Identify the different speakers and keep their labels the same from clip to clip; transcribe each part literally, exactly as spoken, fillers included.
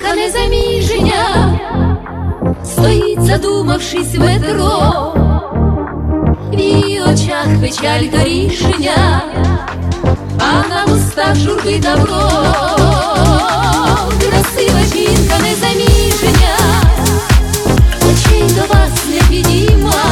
Speaker 1: жінка незаміжня, стоїть, задумавшись, в метро, в її очах печаль та рішення, а на вустах журби добро. Красива жінка незаміжня, очей до вас не підійма,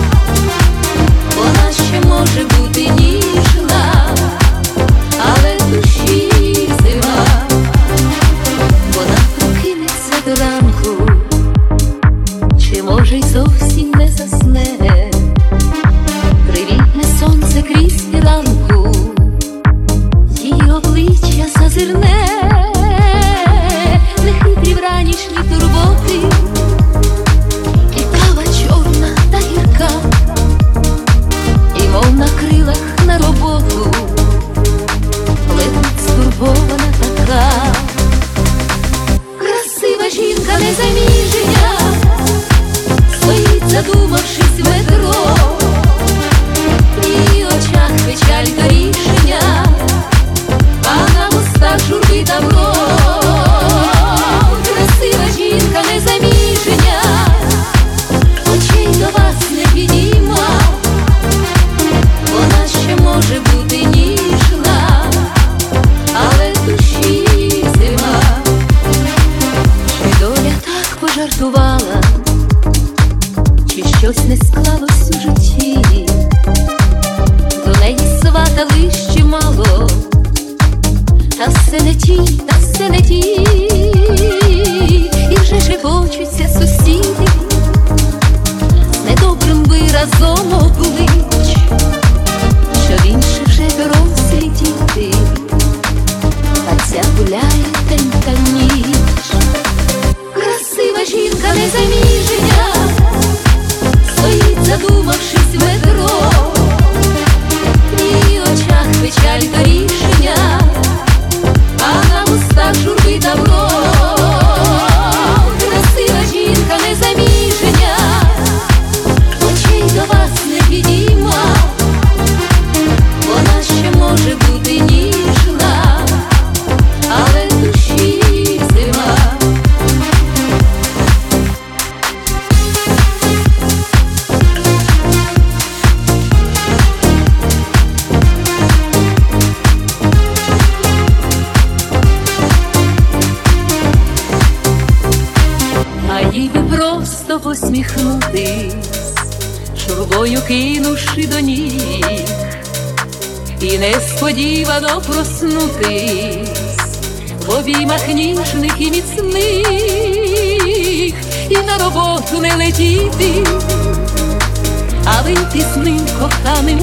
Speaker 1: вона ще може бути ніжна, але душі зима. Вона прокинеться до ранку, чи може й зовсім не засне, привітне сонце крізь фіранку, її обличчя зазирне, нехитрі вранішні турботи, і кава чорна та гірка, і мов на крилах на роботу летить стурбована така. Красива жінка незаміжня, стоїть, задумавшись, в метро, в її очах печаль та рішення, а на вустах журби добро. Красива жінка незаміжня, очей до вас не підійма, вона ще може бути ніжна, але душі зима. Чи доля так пожартувала, чи щось не склалось у житті, до неї сватали ще мало, та все не ті, та все не ті, і вже шепочуться сусіди, з недобрим виразом облич, що в інших вже дорослі діти, а ця гуляє день та ніч. Красива жінка незаміжня, стоїть, задумавшись, в метро, в її очах печаль та рішення, а на вустах журби добро. Красива жінка незаміжня, очей до вас не підійма, вона ще може бути ніжна, але душі зима. А їй би просто посміхнутись, журбою кинувши до ніг, і несподівано проснутись в обіймах ніжних і міцних, і на роботу не летіти, а вийти з ним коханим